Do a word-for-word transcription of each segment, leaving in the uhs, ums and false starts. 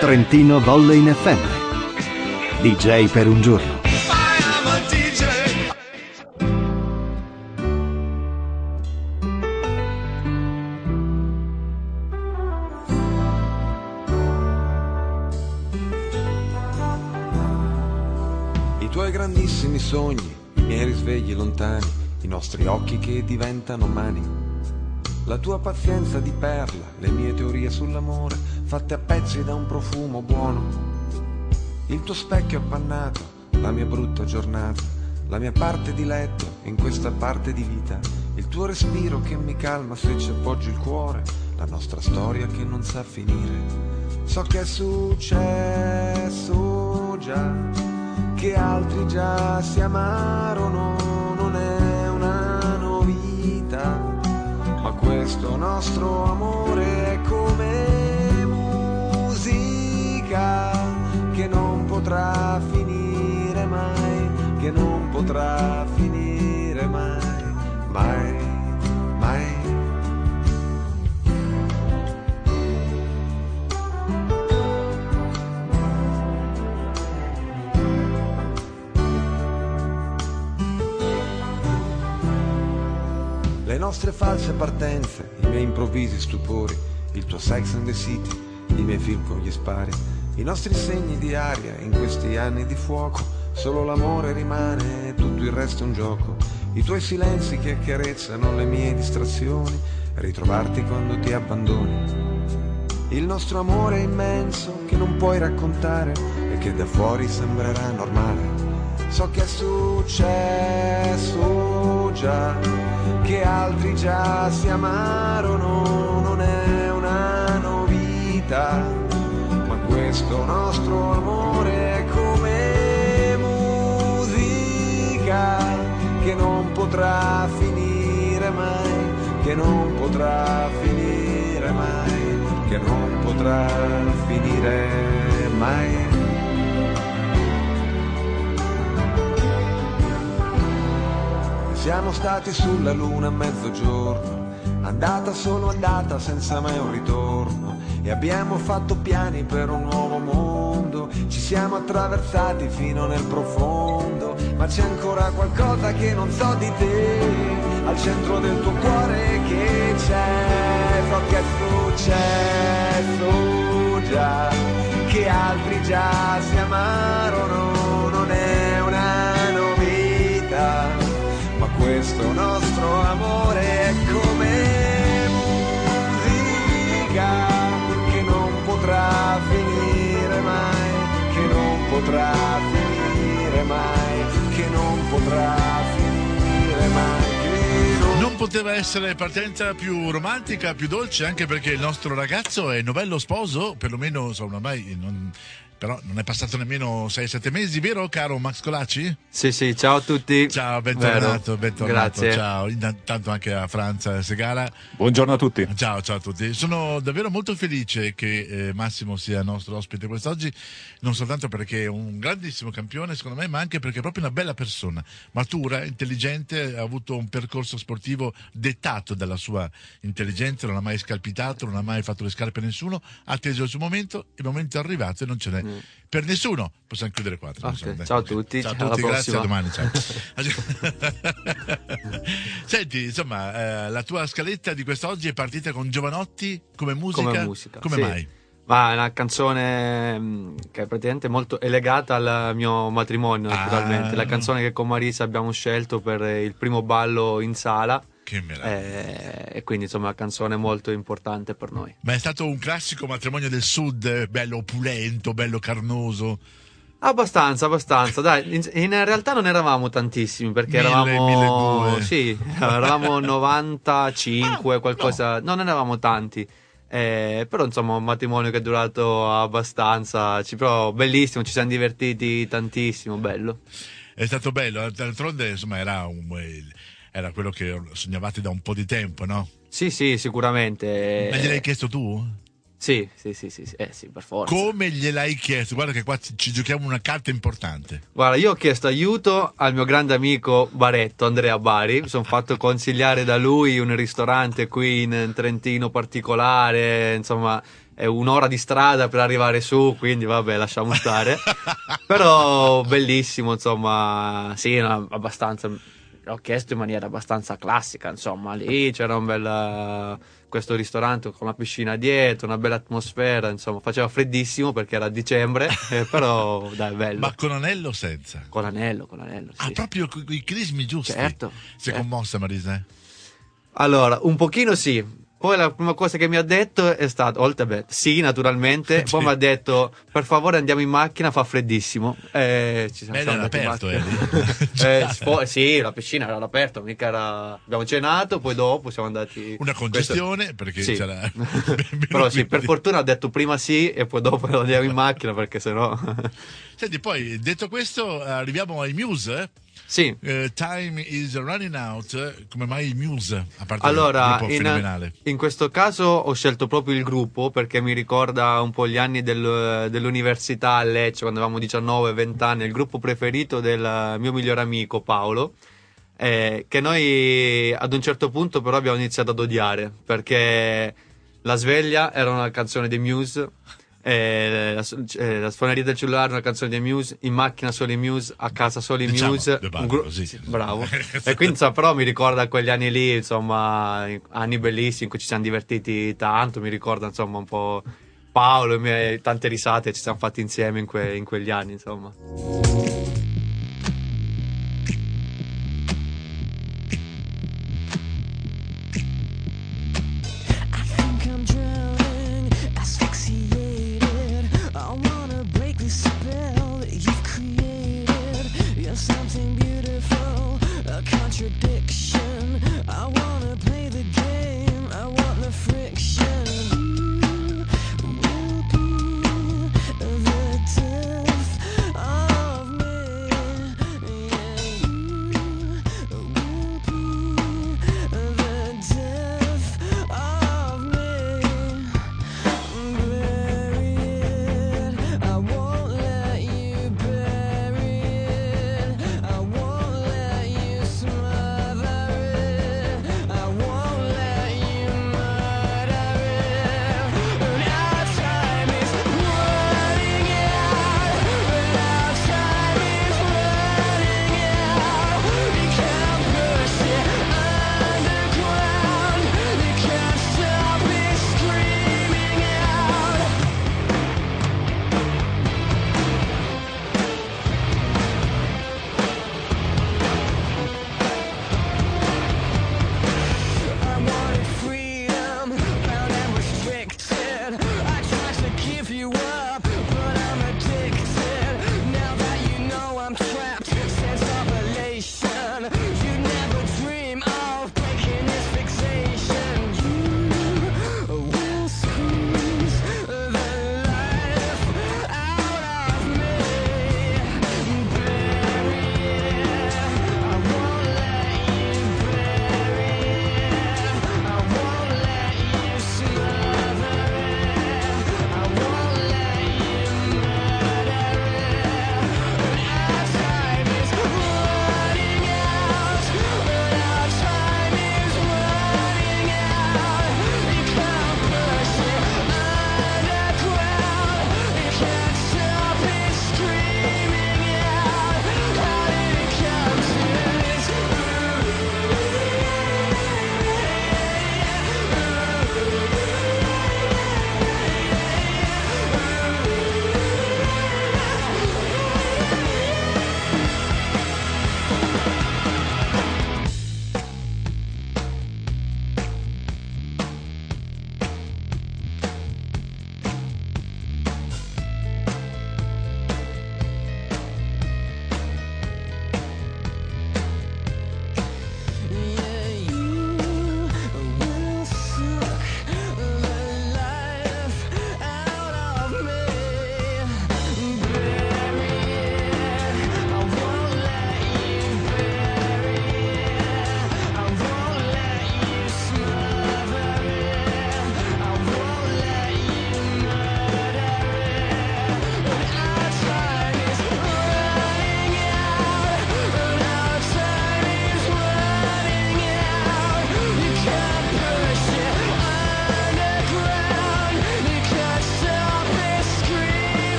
Trentino Volley in F M. D J per un giorno. I tuoi grandissimi sogni, i miei risvegli lontani, i nostri occhi che diventano mani, la tua pazienza di perla, le mie teorie sull'amore fatte a pezzi da un profumo buono, il tuo specchio appannato, la mia brutta giornata, la mia parte di letto in questa parte di vita, il tuo respiro che mi calma se ci appoggi il cuore, la nostra storia che non sa finire. So che è successo già, che altri già si amarono, non è una novità, ma questo nostro amore è come musica che non potrà finire mai, che non potrà finire mai, mai, mai. Le nostre false partenze, i miei improvvisi stupori, il tuo Sex and the City, i miei film con gli spari, i nostri segni di aria in questi anni di fuoco, solo l'amore rimane, tutto il resto è un gioco, i tuoi silenzi che accarezzano le mie distrazioni, ritrovarti quando ti abbandoni, il nostro amore immenso che non puoi raccontare e che da fuori sembrerà normale. So che è successo già, che altri già si amarono, non è una novità, ma questo nostro amore è come musica che non potrà finire mai, che non potrà finire mai, che non potrà finire mai. Siamo stati sulla luna a mezzogiorno, andata solo andata senza mai un ritorno, e abbiamo fatto piani per un nuovo mondo, ci siamo attraversati fino nel profondo, ma c'è ancora qualcosa che non so di te, al centro del tuo cuore che c'è, so che è successo già, che altri già si amarono, non è una novità, ma questo nostro amore è come musica che non potrà finire mai, che non potrà finire mai, che non potrà finire mai, che non... Non poteva essere partenza più romantica, più dolce, anche perché il nostro ragazzo è novello sposo, perlomeno insomma ormai non... però non è passato nemmeno sei sette mesi, vero caro Max Colacci? Sì, sì, ciao a tutti. Ciao, bentornato, bentornato. Grazie. Ciao, intanto anche a Franza Segala. Buongiorno a tutti. Ciao, ciao a tutti. Sono davvero molto felice che eh, Massimo sia nostro ospite quest'oggi, non soltanto perché è un grandissimo campione, secondo me, ma anche perché è proprio una bella persona, matura, intelligente, ha avuto un percorso sportivo dettato dalla sua intelligenza, non ha mai scalpitato, non ha mai fatto le scarpe a nessuno, ha atteso il suo momento, il momento è arrivato e non ce n'è Mm. per nessuno. Possiamo chiudere qua. Okay. Ciao a tutti. Ciao a Alla tutti, grazie, prossima. a domani. Ciao. Senti, insomma, eh, la tua scaletta di quest'oggi è partita con Giovanotti come musica. Come musica, Come sì. mai? Ma è una canzone mh, che è praticamente molto è legata al mio matrimonio, Ah. naturalmente. La canzone che con Marisa abbiamo scelto per il primo ballo in sala. Che meraviglia. Eh, e quindi insomma è una canzone molto importante per noi. Ma è stato un classico matrimonio del sud, eh, bello opulento, bello carnoso. Abbastanza, abbastanza. Dai, in, in realtà non eravamo tantissimi perché Mille, eravamo milleduecento. sì, eravamo novantacinque, Ah, qualcosa, no. non eravamo tanti. Eh, però insomma un matrimonio che è durato abbastanza, ci, però bellissimo, ci siamo divertiti tantissimo, bello. È stato bello, d'altronde insomma era, un, era quello che sognavate da un po' di tempo, no? Sì, sì, sicuramente. Ma gliel'hai chiesto tu? Sì, sì, sì, sì, sì, eh, sì, per forza. Come gliel'hai chiesto? Guarda che qua ci, ci giochiamo una carta importante. Guarda, io ho chiesto aiuto al mio grande amico Baretto, Andrea Bari, mi sono fatto consigliare da lui un ristorante qui in Trentino particolare, insomma, è un'ora di strada per arrivare su, quindi vabbè, lasciamo stare. Però bellissimo, insomma, sì, no, abbastanza, l'ho chiesto in maniera abbastanza classica, insomma, lì c'era un bel, questo ristorante con la piscina dietro, una bella atmosfera, insomma, faceva freddissimo perché era dicembre, eh, però dai, bello. Ma con anello o senza? Con l'anello, con l'anello, sì. Ah, proprio con i crismi giusti? Certo. Si è certo. commossa Marisa? Allora, un pochino sì. Poi la prima cosa che mi ha detto è stato, oltre beh, sì, naturalmente, poi mi ha detto, per favore andiamo in macchina, fa freddissimo. Eh, ci siamo Beh, era andati in aperto, macchina. eh. eh, spo- sì, la piscina era all'aperto, mica era... Abbiamo cenato, poi dopo siamo andati... Una congestione, Questo... perché sì. c'era... Però sì, per fortuna ha detto prima sì e poi dopo andiamo in macchina, perché sennò... Senti, poi, detto questo, arriviamo ai Muse. Sì. Uh, time is running out. Come mai i Muse? A parte Allora, il gruppo in, fenomenale. in questo caso ho scelto proprio il gruppo perché mi ricorda un po' gli anni del, dell'università a Lecce, quando avevamo diciannove venti anni, il gruppo preferito del mio migliore amico Paolo, eh, che noi ad un certo punto però abbiamo iniziato ad odiare, perché La sveglia era una canzone dei Muse, eh, la, eh, la suoneria del cellulare una canzone dei Muse, in macchina solo i Muse, a casa solo i Diciamo, Muse, due parti, un gru- così. sì, bravo. E quindi insomma, però mi ricorda quegli anni lì, insomma, anni bellissimi in cui ci siamo divertiti tanto, mi ricorda insomma un po' Paolo e me, tante risate ci siamo fatti insieme in, que- in quegli anni, insomma. Something beautiful, a contradiction. I wanna play the game, I want the friction. You will be the death of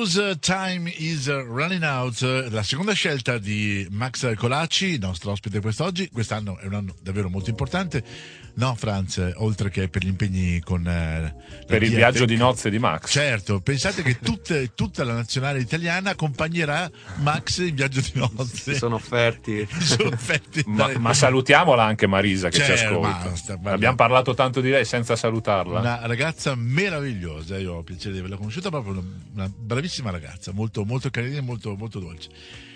Blues Time is Running Out, la seconda scelta di Max Colacci, il nostro ospite quest'oggi. Quest'anno è un anno davvero molto importante, no Franz, oltre che per gli impegni con eh, per il viaggio di nozze di Max. Certo, pensate che tutte, tutta la nazionale italiana accompagnerà Max in viaggio di nozze. Si sono offerti. Si sono offerti Ma, dare- ma salutiamola anche Marisa che Certo, ci ascolta. ma sta- guarda- Abbiamo parlato tanto di lei senza salutarla. Una ragazza meravigliosa, io ho piacere di averla conosciuta, proprio una, una bravissima ragazza, molto, molto carina e molto, molto dolce.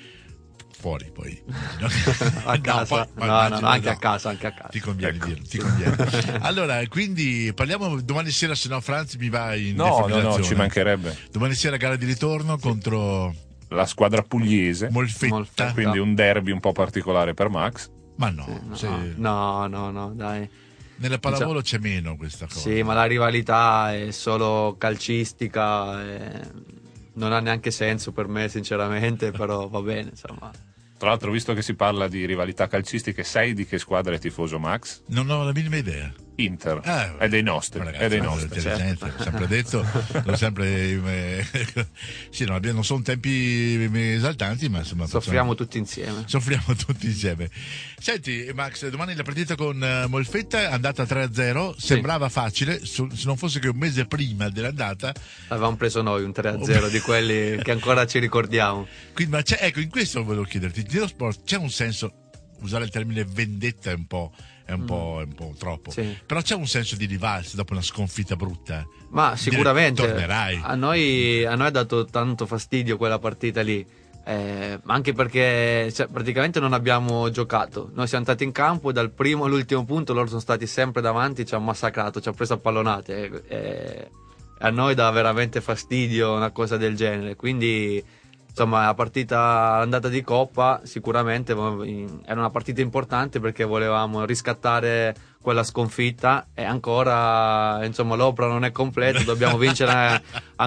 Fuori poi no? A casa. poi- No, no, immagino, no, anche a casa, anche a casa. ti conviene Ecco. dirlo, ti conviene. Allora, quindi parliamo domani sera, se no Franz mi va in No, no, no, defibrillazione. ci mancherebbe. Domani sera gara di ritorno contro La squadra pugliese, Molfetta. Molfetta. quindi un derby un po' particolare per Max. Ma no, No, se- no, no, no, dai. nella pallavolo c'è meno questa cosa. Sì, ma la rivalità è solo calcistica, e non ha neanche senso per me, sinceramente, però va bene, insomma. Tra l'altro, visto che si parla di rivalità calcistiche, sai di che squadra è tifoso Max? Non ho la minima idea. Inter. Ah, è dei nostri. ma ragazzi, è dei ma nostri. intelligente, l'ho sempre detto, l'ho sempre eh, sì, non, abbiamo- non sono tempi esaltanti, ma insomma Soffriamo facciamo- tutti insieme. soffriamo tutti insieme. Senti Max, domani la partita con eh, Molfetta è andata tre a zero, sembrava facile, so- se non fosse che un mese prima dell'andata, Avevamo preso noi un tre a zero di quelli che ancora ci ricordiamo. quindi, ma c'è, ecco, in questo volevo chiederti, nello sport c'è un senso, usare il termine vendetta è un po', è un po', è un po' troppo, Sì. però c'è un senso di rivalsa dopo una sconfitta brutta. Ma Dire, sicuramente tornerai. a noi, a noi ha dato tanto fastidio quella partita lì, eh, ma anche perché cioè, praticamente non abbiamo giocato. Noi siamo andati in campo e dal primo all'ultimo punto loro sono stati sempre davanti, ci hanno massacrato, ci hanno preso a pallonate. E, e a noi dà veramente fastidio una cosa del genere. Quindi, insomma, la partita andata di Coppa sicuramente era una partita importante perché volevamo riscattare quella sconfitta e ancora, insomma, l'opera non è completa, dobbiamo vincere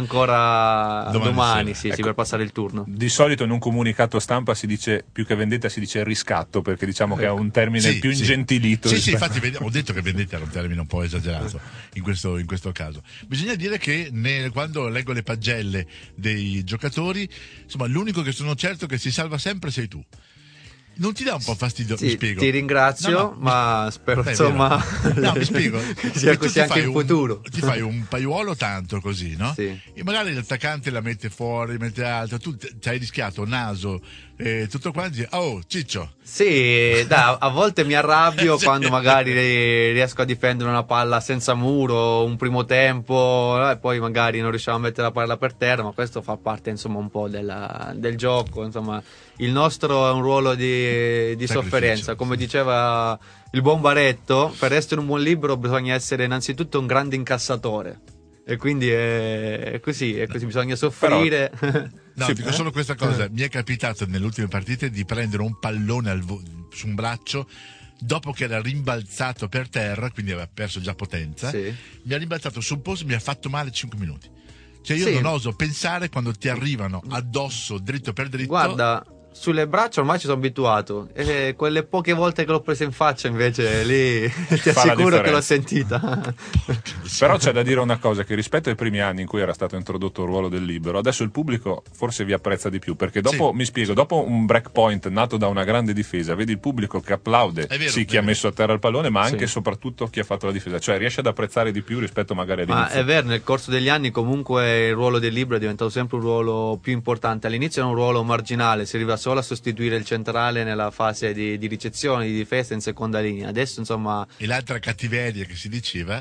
ancora Domani domani, sera. sì, Ecco. sì, per passare il turno. Di solito in un comunicato stampa si dice, più che vendetta, si dice riscatto, perché diciamo che è un termine Sì, più sì. ingentilito. Sì, sì, rispetto- infatti vedi- ho detto che vendetta era un termine un po' esagerato in questo, in questo caso. Bisogna dire che nel- quando leggo le pagelle dei giocatori, insomma, l'unico che sono certo che si salva sempre sei tu. Non ti dà un po' fastidio? Sì, mi spiego. ti ringrazio, No, no, ma spero Beh, è insomma vero. No, mi spiego. che Che sia tu così ti anche fai in un- futuro. Ti fai un paiuolo tanto così, no? Sì. E magari l'attaccante la mette fuori, mette alto, tu t- ti hai rischiato naso e tutto quanto. dici, Oh, Ciccio. Sì, dai, a volte mi arrabbio Sì. quando magari riesco a difendere una palla senza muro, un primo tempo, eh, e poi magari non riusciamo a mettere la palla per terra, ma questo fa parte insomma un po' della- del gioco, insomma. Il nostro è un ruolo di, di Sacrificio, sofferenza, come sì. diceva il buon Baretto, per essere un buon libero bisogna essere innanzitutto un grande incassatore. E quindi è, è così, è così, bisogna soffrire. No, Sì, dico eh? solo questa cosa. Mi è capitato nelle ultime partite di prendere un pallone al vo- su un braccio dopo che era rimbalzato per terra, quindi aveva perso già potenza. Sì. Mi ha rimbalzato sul posto e mi ha fatto male cinque minuti. Cioè io Sì. non oso pensare quando ti arrivano addosso dritto per dritto. Guarda, sulle braccia ormai ci sono abituato. E quelle poche volte che l'ho presa in faccia, invece, lì ti Fa la assicuro che l'ho differenza. sentita. Però c'è da dire una cosa, che rispetto ai primi anni in cui era stato introdotto il ruolo del libero, adesso il pubblico forse vi apprezza di più, perché dopo, Sì. mi spiego, dopo un break point nato da una grande difesa, vedi il pubblico che applaude È vero, sì è chi ha vero. messo a terra il pallone, ma anche e Sì. soprattutto chi ha fatto la difesa, cioè riesce ad apprezzare di più rispetto magari Ma all'inizio. è vero, nel corso degli anni comunque il ruolo del libero è diventato sempre un ruolo più importante. All'inizio era un ruolo marginale, serviva solo a sostituire il centrale nella fase di, di ricezione, di difesa in seconda linea. Adesso insomma E l'altra cattiveria che si diceva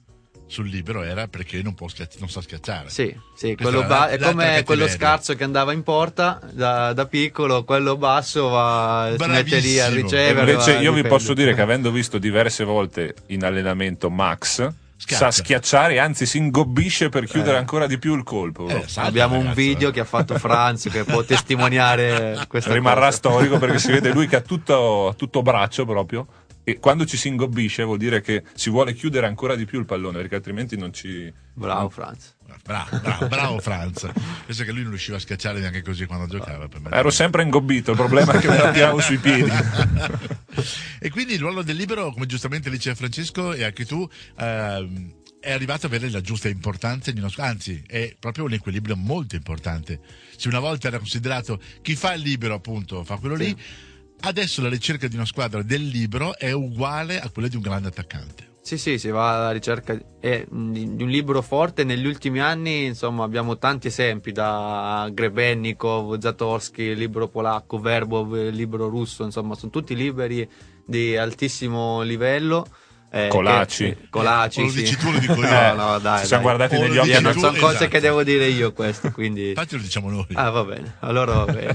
sul libero era perché non, può schiacci- non sa schiacciare. sì, sì, Questa quello è la- ba- è l'altra come quello cattiveria. scarso che andava in porta da, da piccolo, quello basso va, si mette lì a Bravissimo. ricevere. Invece va a io vi difendere. posso dire che avendo visto diverse volte in allenamento Max Schiaccia. sa schiacciare, anzi si ingobbisce per chiudere Eh. ancora di più il colpo. Eh, salta, Abbiamo un ragazzo. video che ha fatto Franz che può testimoniare questa Rimarrà cosa. storico perché si vede lui che ha tutto, tutto braccio proprio, e quando ci si ingobbisce vuol dire che si vuole chiudere ancora di più il pallone, perché altrimenti non ci... Bravo Franz. Bravo, bravo, bravo Franz. Penso che lui non riusciva a schiacciare neanche così quando giocava. Per me. Ero sempre ingobbito, il problema è che me la tiravo sui piedi. E quindi il ruolo del libero, come giustamente dice Francesco, e anche tu, ehm, è arrivato ad avere la giusta importanza in una squadra, anzi è proprio un equilibrio molto importante. Se una volta era considerato chi fa il libero appunto fa quello Sì. lì, adesso la ricerca di una squadra del libero è uguale a quella di un grande attaccante. Sì, sì, si va alla ricerca eh, di di un libero forte. Negli ultimi anni, insomma, abbiamo tanti esempi, da Grebennikov, Zatorski, libero polacco, Verbov, libero russo, insomma, sono tutti liberi di altissimo livello. Eh, Colaci. che- Colaci, O lo sì. dici tu, lo dico io. No, no, dai, Ci siamo dai. guardati O lo negli dici occhi. Via, non tu, sono cose esatto. che devo dire io queste, quindi... Infatti lo diciamo noi. Ah, va bene. Allora, vabbè.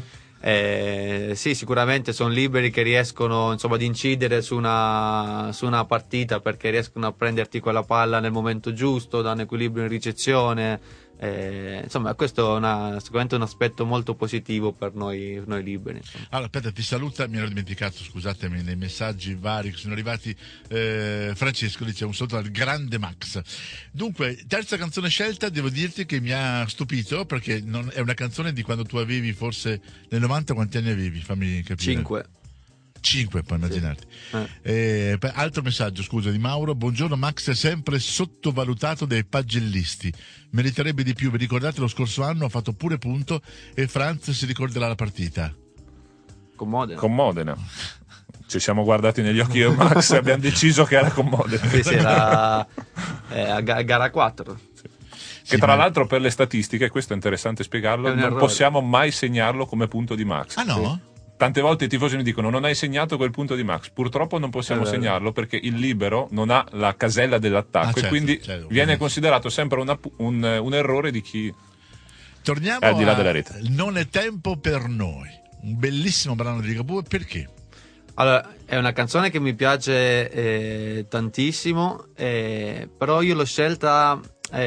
Eh, sì, sicuramente sono liberi che riescono, insomma, ad incidere su una, su una partita, perché riescono a prenderti quella palla nel momento giusto, da un equilibrio in ricezione. Eh, insomma, questo è una, sicuramente un aspetto molto positivo per noi, noi liberi. Insomma. Allora, aspetta, ti saluta, mi ero dimenticato, scusatemi, nei messaggi vari che sono arrivati. eh, Francesco dice un saluto al grande Max. Dunque, terza canzone scelta, devo dirti che mi ha stupito, perché non, è una canzone di quando tu avevi forse nel novanta, quanti anni avevi? Fammi capire. Cinque. Cinque, puoi immaginarti. Eh. Eh, per- altro messaggio, scusa, di Mauro. Buongiorno, Max è sempre sottovalutato dai pagellisti. Meriterebbe di più. Vi ricordate lo scorso anno ha fatto pure punto e Franz si ricorderà la partita. Con Modena. Con Modena. Ci siamo guardati negli occhi io e Max e abbiamo deciso che era con Modena. Sì, sì, era eh, a ga- gara quattro. Che Sì, tra ma- l'altro per le statistiche, questo è interessante spiegarlo, È un non errore. possiamo mai segnarlo come punto di Max. Ah no? Tante volte i tifosi mi dicono non hai segnato quel punto di Max. Purtroppo non possiamo È vero. segnarlo perché il libero non ha la casella dell'attacco Ah, certo, e quindi certo. viene considerato sempre una- un, un errore di chi... Torniamo È al di là a della rete. Non è tempo per noi. Un bellissimo brano di Ligabue, perché? Allora, è una canzone che mi piace eh, tantissimo, eh, però io l'ho scelta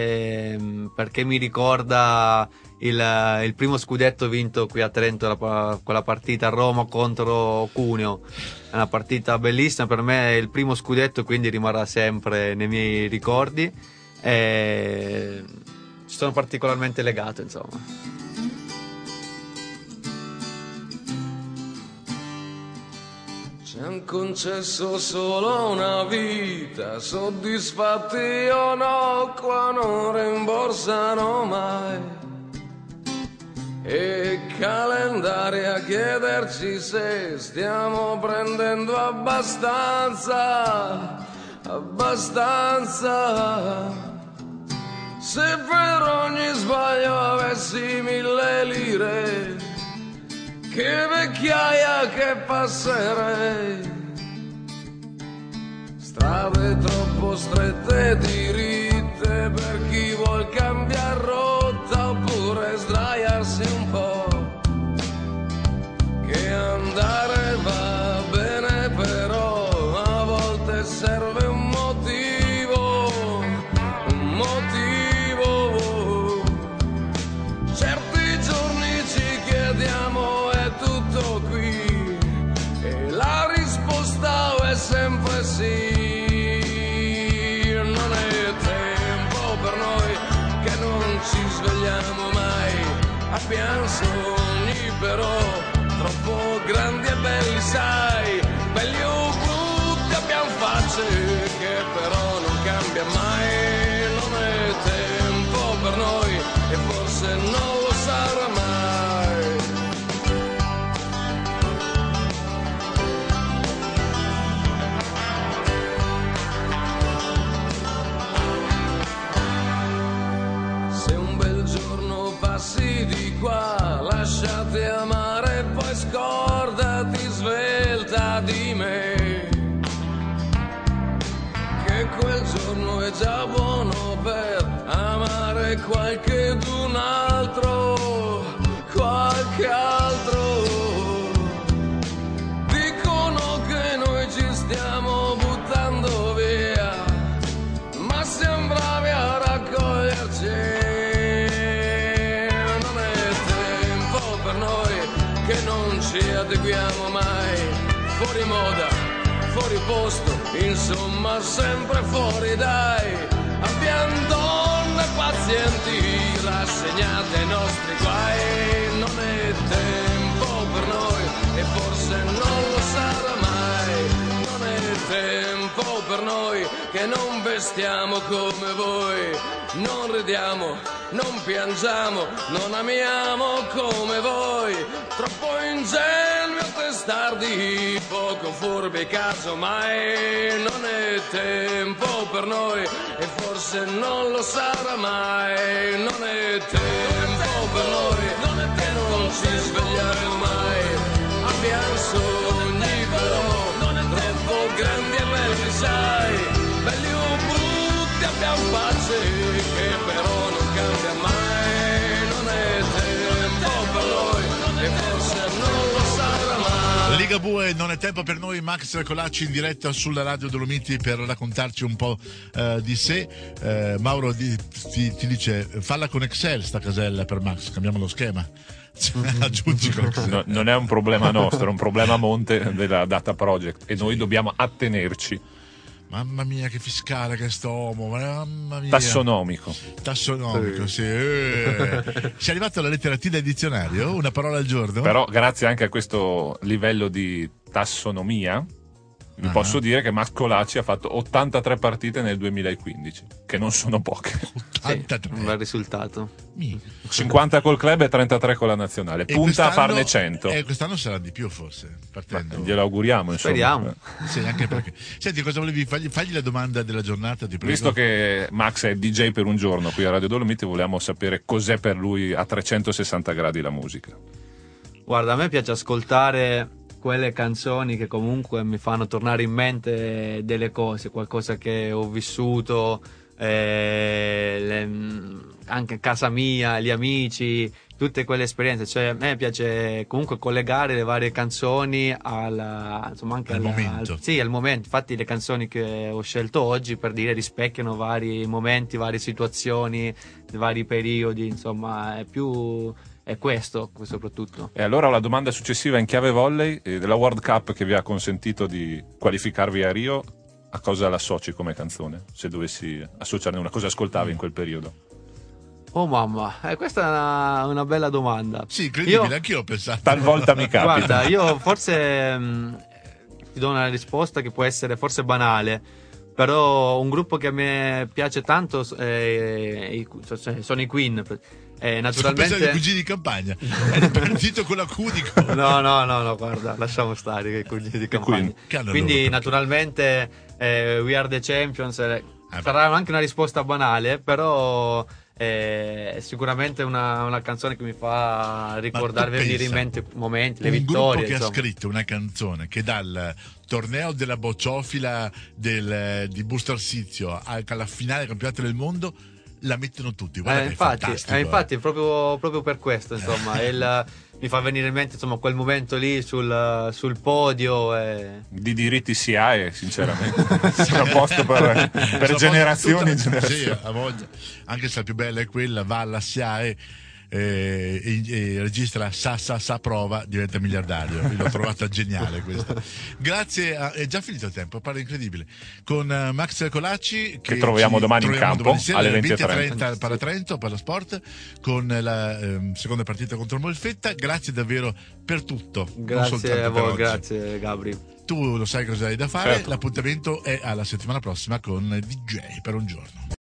ehm, perché mi ricorda il, il primo scudetto vinto qui a Trento, la- quella partita a Roma contro Cuneo. È una partita bellissima, per me è il primo scudetto, quindi rimarrà sempre nei miei ricordi. E ci sono particolarmente legato, insomma. Ci han concesso solo una vita, soddisfatti o no, qua non rimborsano mai. E calendari a chiederci se stiamo prendendo abbastanza, abbastanza. Se per ogni sbaglio avessi mille lire, che vecchiaia che passerei. Strade troppo strette e diritte per chi vuol cambiare rotta oppure sdraiarsi un po'. Che andare va bene, però a volte serve un motivo, un motivo. Certi giorni ci chiediamo è tutto qui e la risposta è sempre sì. Non è tempo per noi che non ci svegliamo mai, abbiamo sogni però troppo grandi e belli, sai, belli o brutti, abbiamo facce che però non cambia mai. Non è tempo per noi e forse non lo sarà mai. Se un bel giorno passi di qua, lasciati amare e poi scordati svelta di me, che quel giorno è già buono per amare qualche d'un altro, qualche altro. Dicono che noi ci stiamo buttando via, ma siamo bravi a raccoglierci. Non è tempo per noi che non ci adeguiamo mai, fuori moda, fuori posto, insomma sempre fuori dai. Abbiamo donne pazienti rassegnate ai nostri guai. Non è tempo per noi e forse non lo sarà mai. Non è tempo per noi che non vestiamo come voi. Non ridiamo, non piangiamo, non amiamo come voi. Troppo ingenui o testardi, poco furbi casomai. Non è tempo per noi e forse non lo sarà mai. Non è tempo per noi e non ci svegliamo mai. Abbiamo sogni però troppo grandi e belli, sai. Belli o brutti abbiamo pace che però non cambia mai. Non è tempo per noi e forse non lo sarà mai. Ligabue, non è tempo per noi. Max Colacci in diretta sulla Radio Dolomiti per raccontarci un po' eh, di sé. eh, Mauro di, ti, ti dice falla con Excel sta casella per Max, cambiamo lo schema. Aggiungi qualcosa. No, non è un problema nostro, è un problema a monte della Data Project e noi dobbiamo attenerci. Mamma mia che fiscale che sto uomo, mamma mia. Tassonomico. Tassonomico, sì. Eh. Sei arrivato alla lettera T del dizionario? Una parola al giorno? Però grazie anche a questo livello di tassonomia vi Ah. posso dire che Max Colacci ha fatto ottantatré partite nel duemilaquindici, che non sono poche. ottantatré. Un bel risultato. Mi. cinquanta col club e trentatré con la nazionale. E Punta a quest'anno- farne cento. Eh, quest'anno sarà di più forse, partendo. Glielo auguriamo, insomma. Speriamo. Sì, anche perché. Senti, cosa volevi fagli, fagli la domanda della giornata, ti prego. Visto che Max è D J per un giorno qui a Radio Dolomiti, volevamo sapere cos'è per lui a trecentosessanta gradi la musica. Guarda, a me piace ascoltare quelle canzoni che comunque mi fanno tornare in mente delle cose, qualcosa che ho vissuto, eh, le- anche a casa mia, gli amici, tutte quelle esperienze. Cioè, a me piace comunque collegare le varie canzoni al, insomma, anche Al alla- momento. al- sì, al momento. Infatti le canzoni che ho scelto oggi, per dire, rispecchiano vari momenti, varie situazioni, vari periodi, insomma, è più è questo soprattutto. E allora la domanda successiva in chiave volley eh, della World Cup che vi ha consentito di qualificarvi a Rio, a cosa l'associ come canzone? Se dovessi associarne una, cosa ascoltavi in quel periodo? Oh mamma, eh, questa è una, una bella domanda. Sì, incredibile, Io- anch'io ho pensato. Talvolta mi capita. Guarda, io forse mh, ti do una risposta che può essere forse banale, però un gruppo che a me piace tanto è, i- cioè, sono i Queen. Eh, Sto pensando ai naturalmente... cugini di campagna. È partito con la Q di co- No, no, no, no, guarda, lasciamo stare che i cugini di campagna. Queen. Che hanno Quindi loro, naturalmente eh, We Are the Champions eh, beh. sarà anche una risposta banale, però eh, è sicuramente una, una canzone che mi fa ricordare, Ma tu venire in pensa, mente momenti, le un vittorie. gruppo che insomma. ha scritto una canzone che dal torneo della bocciofila del, di Busto Arsizio a- alla finale del campionato del mondo la mettono tutti. Guarda Eh, che è infatti, fantastico, eh, eh. infatti è proprio, proprio per questo, insomma, è il- mi fa venire in mente insomma quel momento lì sul, sul podio. E... Di diritti si ha e sinceramente siamo a posto per, per Sono generazioni e tutta- generazioni. Sì, a volte, anche se la più bella è quella, va alla S I A E eh, e, e registra sa sa sa prova, diventa miliardario. Io l'ho trovata geniale questa. Grazie a, è già finito il tempo, pare incredibile, con eh, Max Colacci Che troviamo ci domani in troviamo campo, domani sera alle alle venti e venti e trenta. trenta al Paratrento, Palasport, con la ehm, seconda partita contro il Molfetta. Grazie davvero per tutto, non Grazie soltanto a per voi, oggi. grazie Gabri. Tu lo sai cosa hai da fare. Certo. L'appuntamento è alla settimana prossima con D J per un giorno.